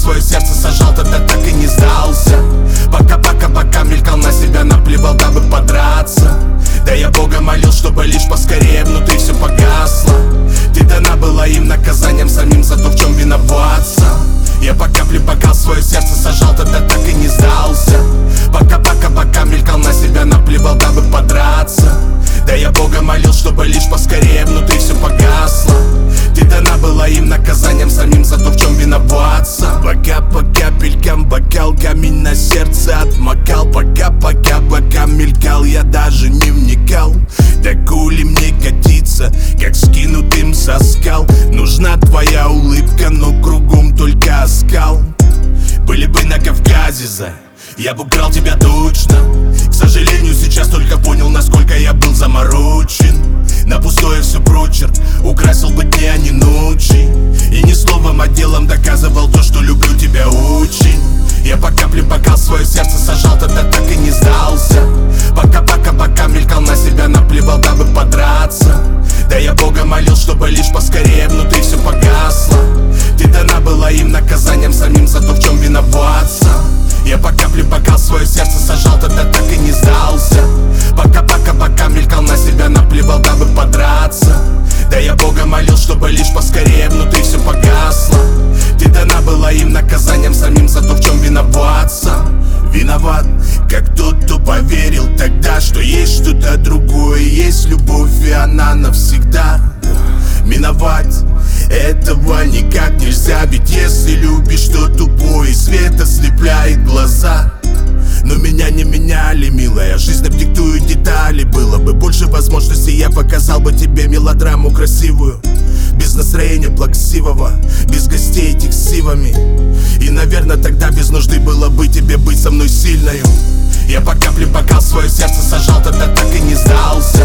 свое сердце сажал, тогда так и не сдался. Пока мелькал, на себя наплевал, дабы подраться. Да я Бога молил, чтобы лишь поскорее внутри все погасло. Ты дана была им наказанием самим за то, в чем виноваться. Я по капле бокал, свое сердце сажал, тогда так и не сдался. Пока мелькал, на себя наплевал, дабы подраться. Да я Бога молил, чтобы лишь поскорее внутри все погасло. Ты дана была им наказанием самим за то, в чем виноваться. По капелькам бокал, камень на сердце отмокал. Пока мелькал, я даже не вникал. Да кули мне катиться, как скинутым со скал. Нужна твоя улыбка, но кругом только оскал. Были бы на Кавказе, я бы украл тебя точно. К сожалению, сейчас только понял, насколько я был заморочен. На пустое все прочерк, украсил бы дни, а не ночи. И не словом, а делом доказывал то, что люблю тебя очень. Я по капле бокал, свое сердце сажал, тогда так и не сдался. Пока мелькал, на себя наплевал, дабы подраться. Да я Бога молил, чтобы лишь поскорее внутри все погасло. Ты дана была им наказанием самим за то, в чем виноваться. Я по капле бокал, свое сердце сажал, тогда так и не сдался. Пока мелькал, на себя наплевал, дабы подраться. Да я Бога молил, чтобы лишь поскорее внутри все погасло. Ты дана была им наказанием самим за то, в чем виноваться. Виноват, как тот, кто поверил тогда, что есть что-то другое. Есть любовь, и она навсегда. Миновать этого никак нельзя, ведь если любишь, то тупой, и свет ослепляет глаза. Но меня не меняли, милая, жизнь нам диктует детали. Было бы больше возможностей, я показал бы тебе мелодраму красивую. Без настроения плаксивого, без гостей этих с сивами. И, наверное, тогда без нужды было бы тебе быть со мной сильною. Я по капле бокал, свое сердце сажал, тогда так и не сдался.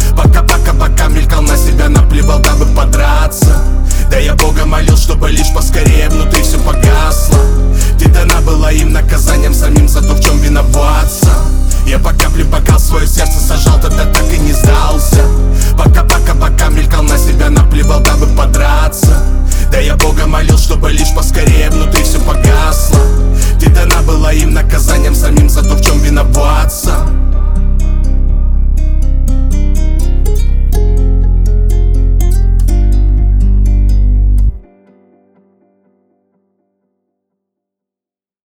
Пока мелькал, на себя наплевал, дабы подраться. Да я Бога молил, чтобы лишь поскорее внутри все погасло. Ты дана была им наказанием самим за то, в чем виноваться. Я по капле бокал, свое сердце сажал, тогда так и не сдался. Пока мелькал, на себя наплевал, дабы подраться. Да я Бога молил, чтобы лишь поскорее внутри все погасло. Ты дана была им наказанием самим за то, в чем виноваться.